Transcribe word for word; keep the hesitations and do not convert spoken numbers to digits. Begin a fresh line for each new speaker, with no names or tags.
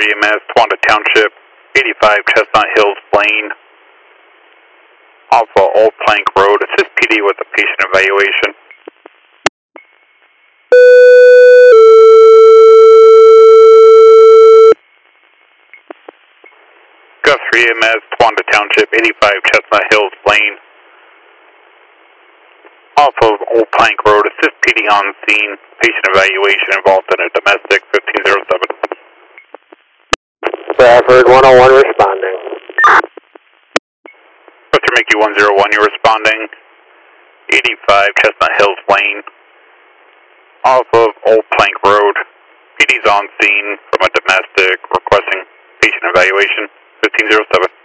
E M S, Towanda Township, eighty-five Chestnut Hills Lane, off of Old Plank Road. Assist P D with the patient evaluation. Guthrie E M S, Towanda Township, eighty-five Chestnut Hills Lane, off of Old Plank Road. Assist P D on scene. Patient evaluation involved in a domestic. fifteen oh seven.
Bradford one oh one responding.
Western Mickey one oh one, you're responding. eighty-five Chestnut Hills Lane, off of Old Plank Road. P D's on scene from a domestic requesting patient evaluation. fifteen oh seven.